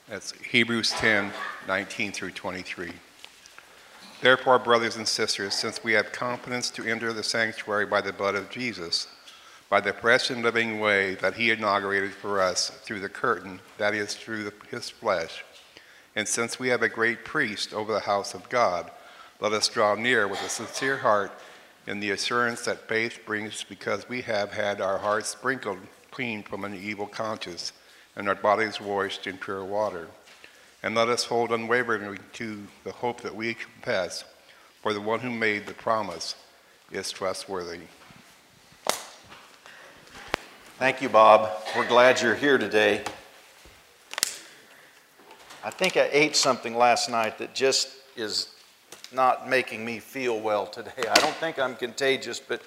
That's Hebrews 10:19 through 23. Therefore, brothers and sisters, since we have confidence to enter the sanctuary by the blood of Jesus, by the fresh and living way that he inaugurated for us through the curtain, that is, through his flesh, and since we have a great priest over the house of God, let us draw near with a sincere heart in the assurance that faith brings, because we have had our hearts sprinkled clean from an evil conscience and our bodies washed in pure water. And let us hold unwaveringly to the hope that we confess, for the one who made the promise is trustworthy. Thank you, Bob. We're glad you're here today. I think I ate something last night that just is not making me feel well today. I don't think I'm contagious, but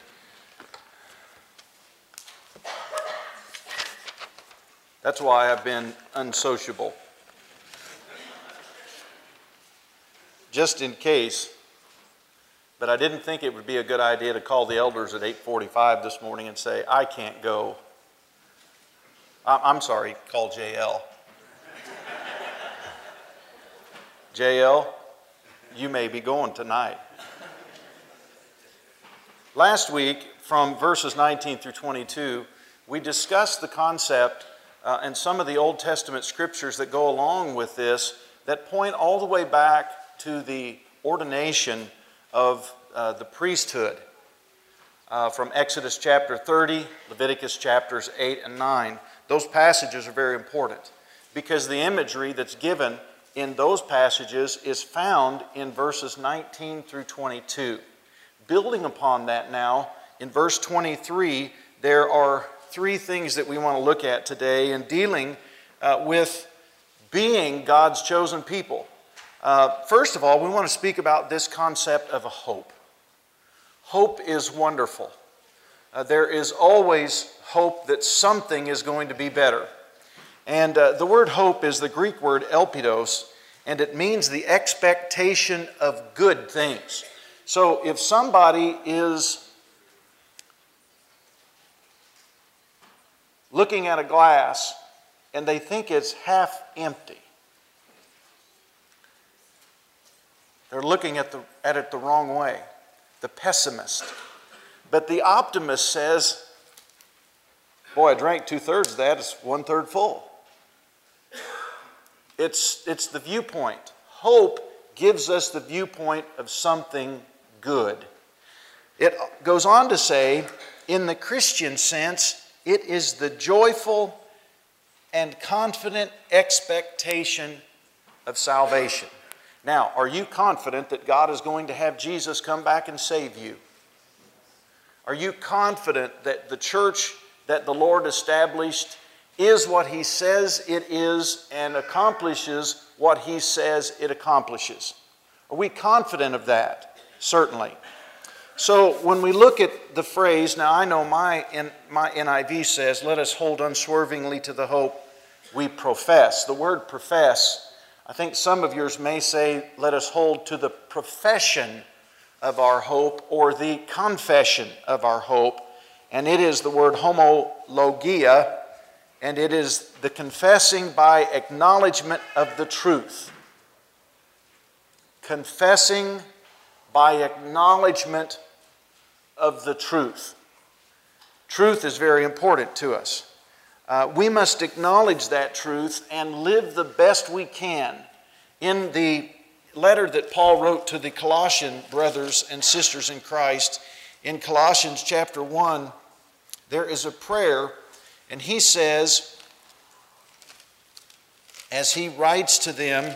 that's why I've been unsociable. Just in case. But I didn't think it would be a good idea to call the elders at 8:45 this morning and say, I can't go. I'm sorry, call JL. JL, you may be going tonight. Last week, from verses 19 through 22, we discussed the concept and some of the Old Testament scriptures that go along with this that point all the way back to the ordination of the priesthood from Exodus chapter 30, Leviticus chapters 8 and 9. Those passages are very important because the imagery that's given in those passages is found in verses 19 through 22. Building upon that now, in verse 23, there are three things that we want to look at today in dealing with being God's chosen people. First of all, we want to speak about this concept of a hope. Hope is wonderful. There is always hope that something is going to be better. And the word hope is the Greek word elpidos, and it means the expectation of good things. So if somebody is looking at a glass and they think it's half empty, they're looking at it the wrong way, the pessimist. But the optimist says, boy, I drank 2/3 of that, it's 1/3 full. It's the viewpoint. Hope gives us the viewpoint of something good. It goes on to say, in the Christian sense, it is the joyful and confident expectation of salvation. Now, are you confident that God is going to have Jesus come back and save you? Are you confident that the church that the Lord established is what He says it is and accomplishes what He says it accomplishes? Are we confident of that? Certainly. So when we look at the phrase, now I know my NIV says, let us hold unswervingly to the hope we profess. The word profess, I think some of yours may say, let us hold to the profession of our hope or the confession of our hope. And it is the word homologia, and it is the confessing by acknowledgement of the truth. Confessing by acknowledgement of the truth. Truth is very important to us. We must acknowledge that truth and live the best we can. In the letter that Paul wrote to the Colossian brothers and sisters in Christ, in Colossians chapter 1, there is a prayer, and he says, as he writes to them,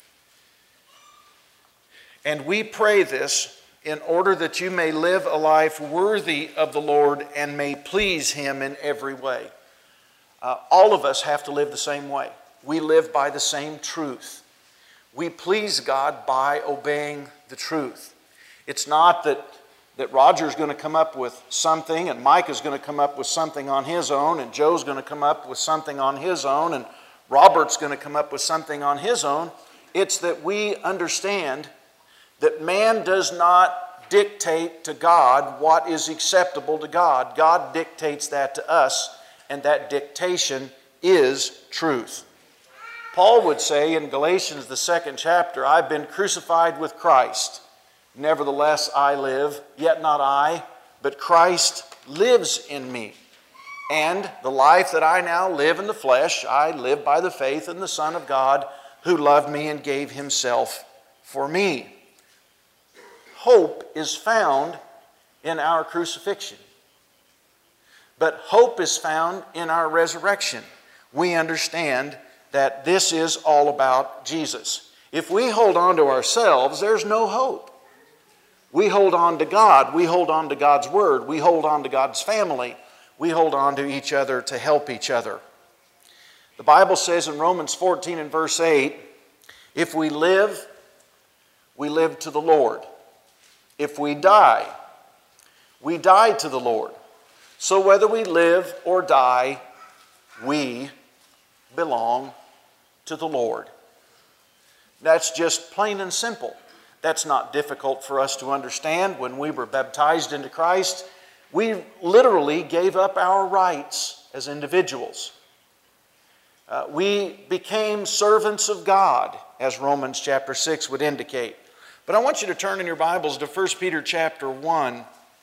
and we pray this in order that you may live a life worthy of the Lord and may please Him in every way. All of us have to live the same way. We live by the same truth. We please God by obeying the truth. It's not that Roger's going to come up with something and Mike is going to come up with something on his own and Joe's going to come up with something on his own and Robert's going to come up with something on his own. It's that we understand that man does not dictate to God what is acceptable to God. God dictates that to us, and that dictation is truth. Paul would say in Galatians, the 2nd chapter, I've been crucified with Christ. Nevertheless, I live, yet not I, but Christ lives in me. And the life that I now live in the flesh, I live by the faith in the Son of God, who loved me and gave himself for me. Hope is found in our crucifixion. But hope is found in our resurrection. We understand that this is all about Jesus. If we hold on to ourselves, there's no hope. We hold on to God. We hold on to God's Word. We hold on to God's family. We hold on to each other to help each other. The Bible says in Romans 14 and verse 8, if we live to the Lord. If we die to the Lord. So whether we live or die, we belong to the Lord. That's just plain and simple. That's not difficult for us to understand. When we were baptized into Christ, we literally gave up our rights as individuals. We became servants of God, as Romans chapter 6 would indicate. But I want you to turn in your Bibles to 1 Peter chapter 1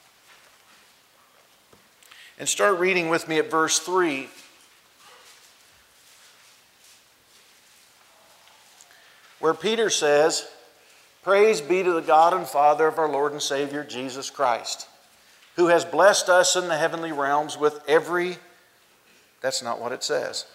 and start reading with me at verse 3. Where Peter says, praise be to the God and Father of our Lord and Savior Jesus Christ, who has blessed us in the heavenly realms with every... That's not what it says.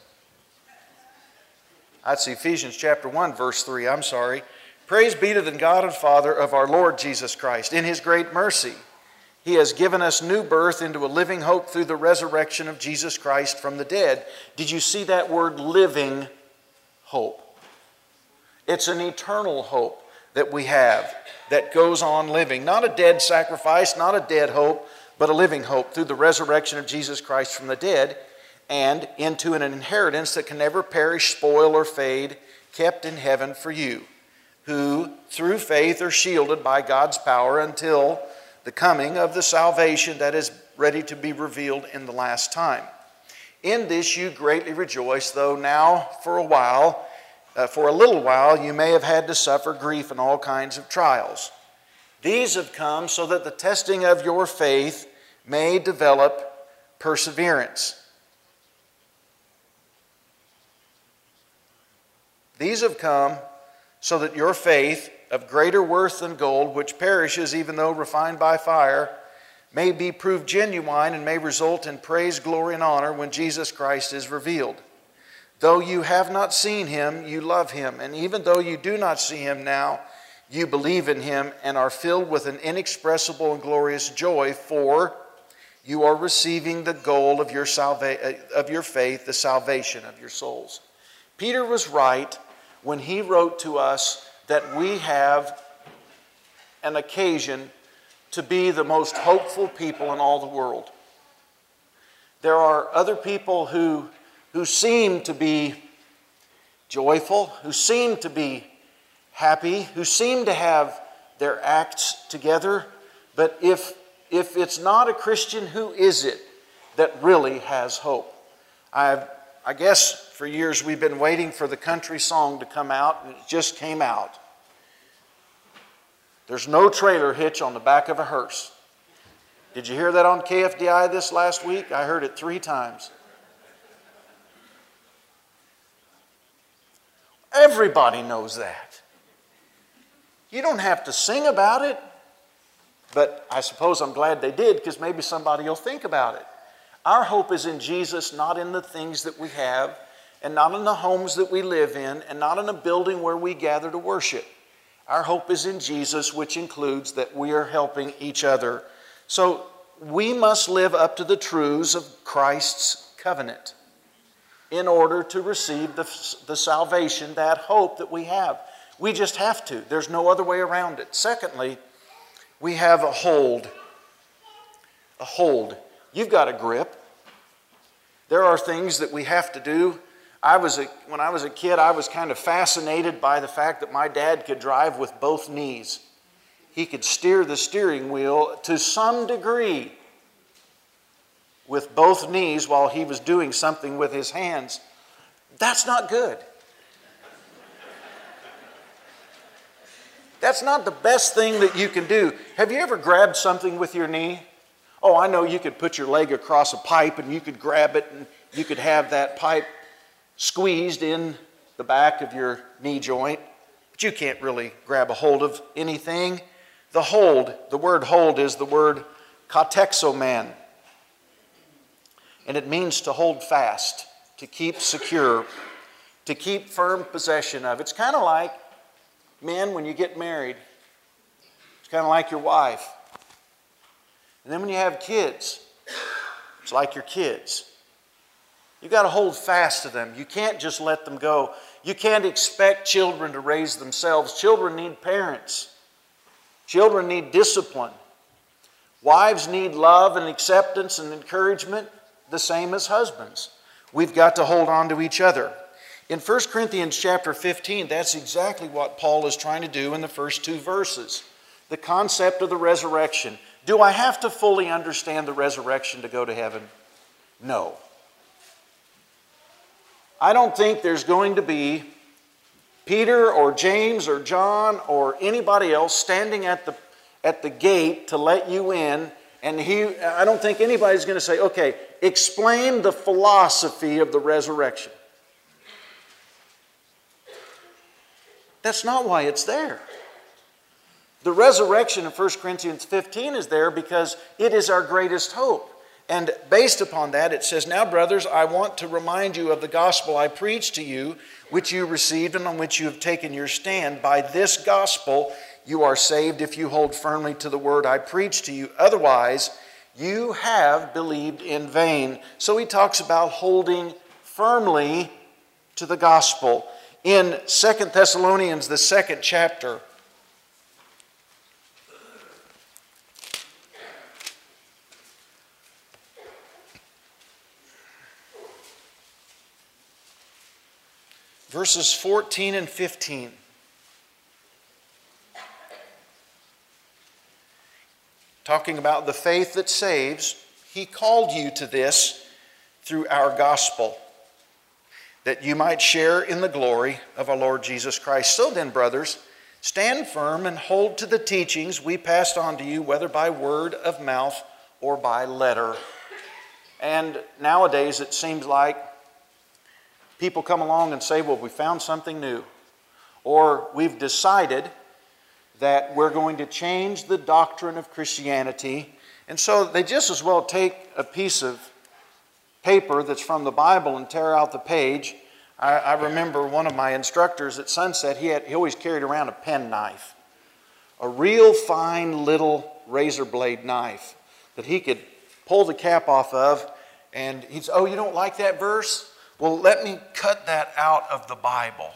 That's Ephesians chapter 1, verse 3. I'm sorry. Praise be to the God and Father of our Lord Jesus Christ. In his great mercy, he has given us new birth into a living hope through the resurrection of Jesus Christ from the dead. Did you see that word, living hope? It's an eternal hope that we have that goes on living. Not a dead sacrifice, not a dead hope, but a living hope through the resurrection of Jesus Christ from the dead and into an inheritance that can never perish, spoil, or fade, kept in heaven for you, who through faith are shielded by God's power until the coming of the salvation that is ready to be revealed in the last time. In this you greatly rejoice, though now for a little while you may have had to suffer grief and all kinds of trials. These have come so that the testing of your faith may develop perseverance. These have come so that your faith, of greater worth than gold, which perishes even though refined by fire, may be proved genuine and may result in praise, glory, and honor when Jesus Christ is revealed. Though you have not seen him, you love him. And even though you do not see him now, you believe in him and are filled with an inexpressible and glorious joy, for you are receiving the goal of your faith, the salvation of your souls. Peter was right when he wrote to us that we have an occasion to be the most hopeful people in all the world. There are other people who seem to be joyful, who seem to be happy, who seem to have their acts together. But if it's not a Christian, who is it that really has hope? I guess for years we've been waiting for the country song to come out, and it just came out. There's no trailer hitch on the back of a hearse. Did you hear that on KFDI this last week? I heard it 3 times. Everybody knows that. You don't have to sing about it, but I suppose I'm glad they did, because maybe somebody will think about it. Our hope is in Jesus, not in the things that we have, and not in the homes that we live in, and not in a building where we gather to worship. Our hope is in Jesus, which includes that we are helping each other. So we must live up to the truths of Christ's covenant in order to receive the salvation, that hope that we have. We just have to. There's no other way around it. Secondly, we have a hold. A hold. You've got a grip. There are things that we have to do. When I was a kid, I was kind of fascinated by the fact that my dad could drive with both knees. He could steer the steering wheel to some degree with both knees while he was doing something with his hands. That's not good. That's not the best thing that you can do. Have you ever grabbed something with your knee? Oh, I know you could put your leg across a pipe and you could grab it and you could have that pipe squeezed in the back of your knee joint, but you can't really grab a hold of anything. The word hold is the word katexoman, and it means to hold fast, to keep secure, to keep firm possession of. It's kind of like, men, when you get married, it's kind of like your wife. And then when you have kids, it's like your kids. You've got to hold fast to them. You can't just let them go. You can't expect children to raise themselves. Children need parents. Children need discipline. Wives need love and acceptance and encouragement, the same as husbands. We've got to hold on to each other. In 1 Corinthians chapter 15, that's exactly what Paul is trying to do in the first 2 verses. The concept of the resurrection. Do I have to fully understand the resurrection to go to heaven? No. I don't think there's going to be Peter or James or John or anybody else standing at the gate to let you in, and I don't think anybody's going to say, okay, explain the philosophy of the resurrection. That's not why it's there. The resurrection in 1 Corinthians 15 is there because it is our greatest hope. And based upon that, it says, now, brothers, I want to remind you of the gospel I preached to you, which you received and on which you have taken your stand. By this gospel you are saved if you hold firmly to the word I preached to you. Otherwise, you have believed in vain. So he talks about holding firmly to the gospel. In 2 Thessalonians, the 2nd chapter, verses 14 and 15. Talking about the faith that saves, he called you to this through our gospel, that you might share in the glory of our Lord Jesus Christ. So then, brothers, stand firm and hold to the teachings we passed on to you, whether by word of mouth or by letter. And nowadays it seems like people come along and say, well, we found something new. Or we've decided that we're going to change the doctrine of Christianity. And so they just as well take a piece of paper that's from the Bible and tear out the page. I remember one of my instructors at Sunset, he always carried around a penknife. A real fine little razor blade knife that he could pull the cap off of. And he'd say, oh, you don't like that verse? Well, let me cut that out of the Bible.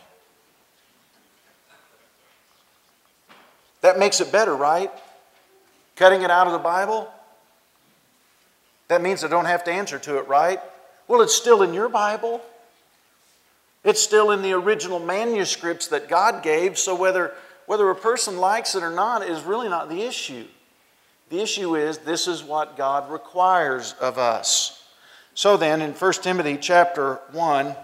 That makes it better, right? Cutting it out of the Bible? That means I don't have to answer to it, right? Well, it's still in your Bible. It's still in the original manuscripts that God gave, so whether a person likes it or not is really not the issue. The issue is this is what God requires of us. So then, in 1 Timothy chapter 1,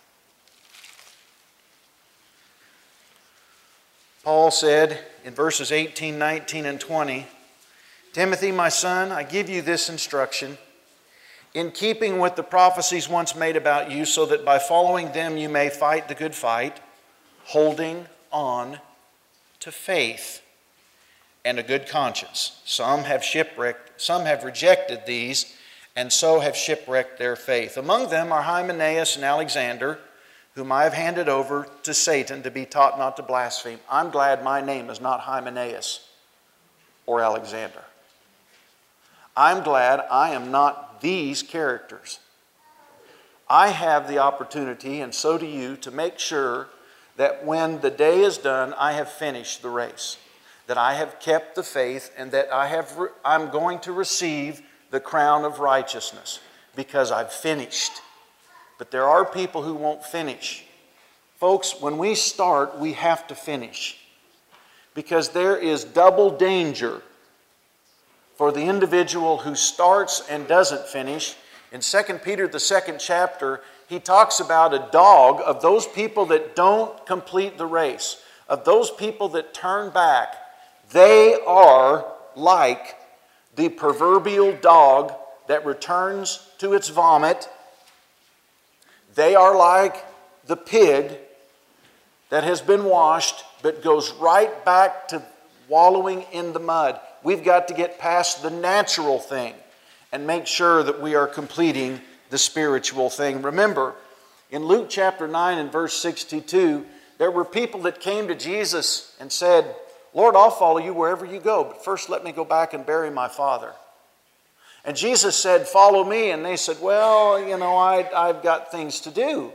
Paul said in verses 18, 19, and 20, Timothy, my son, I give you this instruction, in keeping with the prophecies once made about you, so that by following them you may fight the good fight, holding on to faith and a good conscience. Some have rejected these, and so have shipwrecked their faith. Among them are Hymenaeus and Alexander, whom I have handed over to Satan to be taught not to blaspheme. I'm glad my name is not Hymenaeus or Alexander. I'm glad I am not these characters. I have the opportunity, and so do you, to make sure that when the day is done, I have finished the race, that I have kept the faith, and that I'm going to receive the crown of righteousness because I've finished. But there are people who won't finish. Folks, when we start, we have to finish, because there is double danger for the individual who starts and doesn't finish. In 2 Peter, the 2nd chapter, he talks about a dog of those people that don't complete the race. of those people that turn back, they are like the proverbial dog that returns to its vomit. They are like the pig that has been washed but goes right back to wallowing in the mud. We've got to get past the natural thing and make sure that we are completing the spiritual thing. Remember, in Luke chapter 9 and verse 62, there were people that came to Jesus and said, Lord, I'll follow you wherever you go, but first let me go back and bury my father. And Jesus said, follow me. And they said, well, I've got things to do.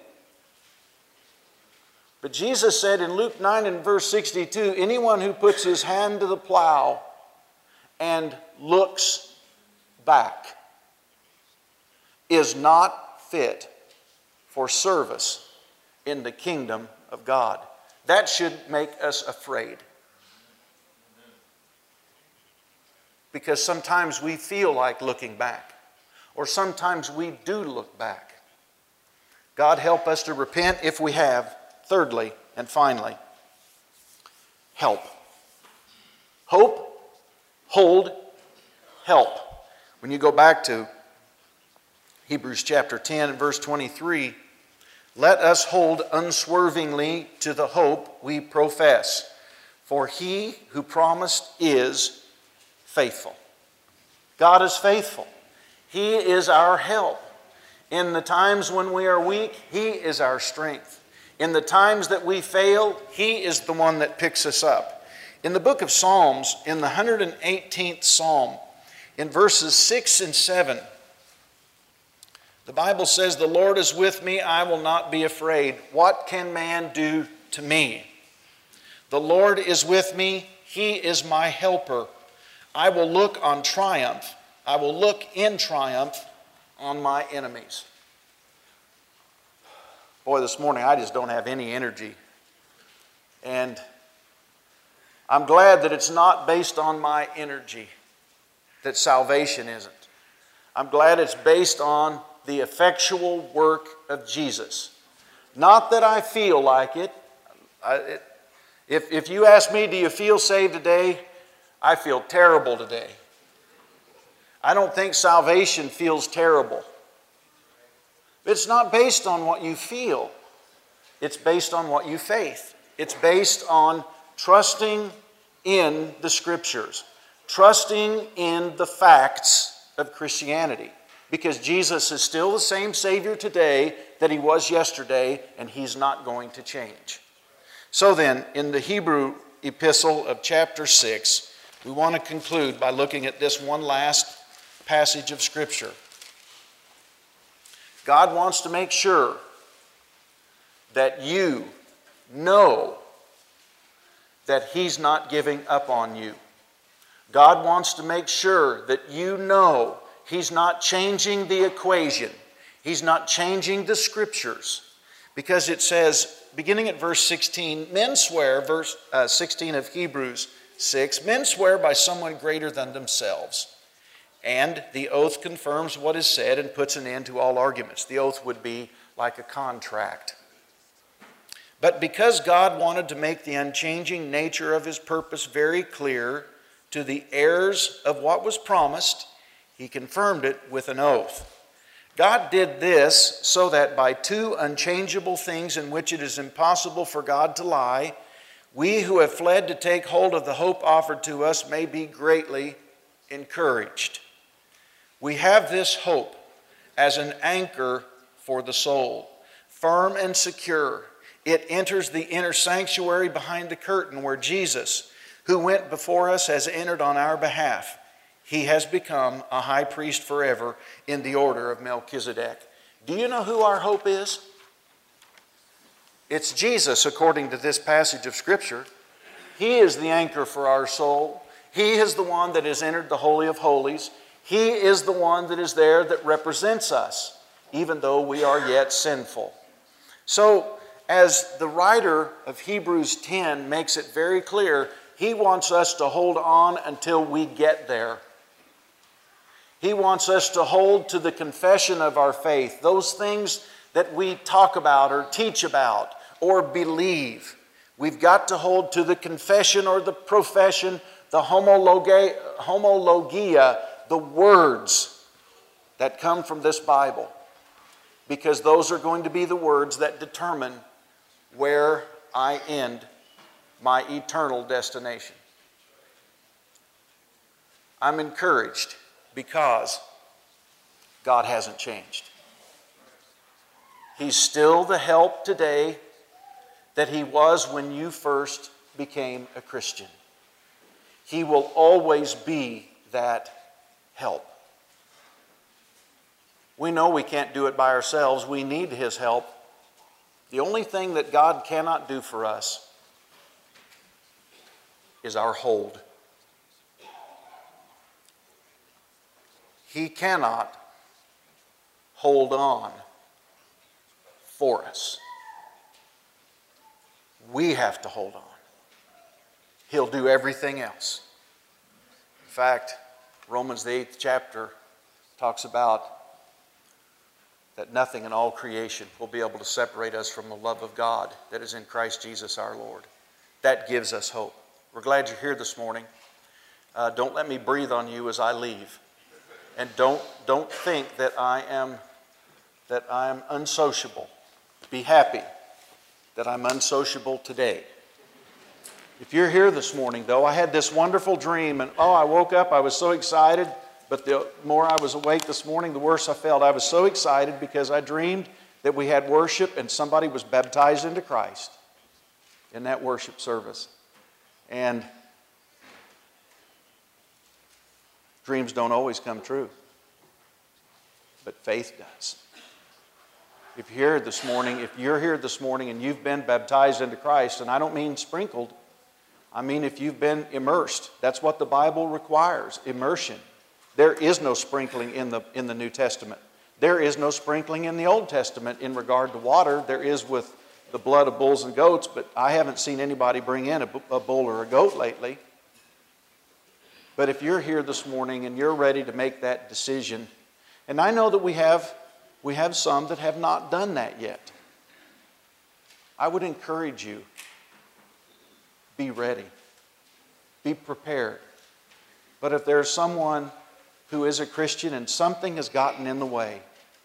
But Jesus said in Luke 9 and verse 62, anyone who puts his hand to the plow and looks back is not fit for service in the kingdom of God. That should make us afraid. Because sometimes we feel like looking back, or sometimes we do look back. God help us to repent if we have. Thirdly and finally, help. Hope, hold, help. When you go back to Hebrews chapter 10 and verse 23, let us hold unswervingly to the hope we profess, for he who promised is faithful. God is faithful. He is our help. In the times when we are weak, He is our strength. In the times that we fail, He is the one that picks us up. In the book of Psalms, in the 118th Psalm, in verses 6 and 7, the Bible says, the Lord is with me, I will not be afraid. What can man do to me? The Lord is with me, He is my helper. I will look on triumph. I will look in triumph on my enemies. Boy, this morning I just don't have any energy. And I'm glad that it's not based on my energy, that salvation isn't. I'm glad it's based on the effectual work of Jesus. Not that I feel like it. If you ask me, do you feel saved today? I feel terrible today. I don't think salvation feels terrible. It's not based on what you feel. It's based on what you faith. It's based on trusting in the Scriptures, trusting in the facts of Christianity. Because Jesus is still the same Savior today that He was yesterday, and He's not going to change. So then, in the Hebrew epistle of chapter 6, we want to conclude by looking at this one last passage of Scripture. God wants to make sure that you know that He's not giving up on you. God wants to make sure that you know He's not changing the equation. He's not changing the Scriptures. Because it says, beginning at verse 16, men swear, verse 16 of Hebrews 6, men swear by someone greater than themselves. And the oath confirms what is said and puts an end to all arguments. The oath would be like a contract. But because God wanted to make the unchanging nature of His purpose very clear to the heirs of what was promised, He confirmed it with an oath. God did this so that by two unchangeable things in which it is impossible for God to lie, we who have fled to take hold of the hope offered to us may be greatly encouraged. We have this hope as an anchor for the soul, firm and secure. It enters the inner sanctuary behind the curtain where Jesus, who went before us, has entered on our behalf. He has become a high priest forever in the order of Melchizedek. Do you know who our hope is? It's Jesus, according to this passage of Scripture. He is the anchor for our soul. He is the one that has entered the Holy of Holies. He is the one that is there that represents us, even though we are yet sinful. So, as the writer of Hebrews 10 makes it very clear, he wants us to hold on until we get there. He wants us to hold to the confession of our faith, those things that we talk about or teach about or believe. We've got to hold to the confession or the profession, the homologia, the words that come from this Bible, because those are going to be the words that determine where I end my eternal destination. I'm encouraged because God hasn't changed. He's still the help today that He was when you first became a Christian. He will always be that help. We know we can't do it by ourselves. We need His help. The only thing that God cannot do for us is our hold. He cannot hold on for us. We have to hold on. He'll do everything else. In fact, Romans the 8th chapter talks about that nothing in all creation will be able to separate us from the love of God that is in Christ Jesus our Lord. That gives us hope. We're glad you're here this morning. Don't let me breathe on you as I leave. And don't think that I am unsociable. Be happy that I'm unsociable today. If you're here this morning, though, I had this wonderful dream, and I woke up, I was so excited, but the more I was awake this morning, the worse I felt. I was so excited because I dreamed that we had worship and somebody was baptized into Christ in that worship service. And dreams don't always come true, but faith does. If you're here this morning and you've been baptized into Christ, and I don't mean sprinkled, I mean if you've been immersed. That's what the Bible requires, immersion. There is no sprinkling in the New Testament. There is no sprinkling in the Old Testament in regard to water. There is with the blood of bulls and goats, but I haven't seen anybody bring in a bull or a goat lately. But if you're here this morning and you're ready to make that decision, and I know that we have some that have not done that yet, I would encourage you, be ready, be prepared. But if there's someone who is a Christian and something has gotten in the way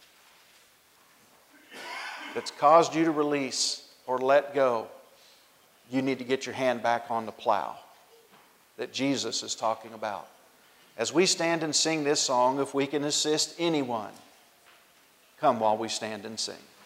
that's caused you to release or let go, you need to get your hand back on the plow that Jesus is talking about. As we stand and sing this song, if we can assist anyone, come while we stand and sing.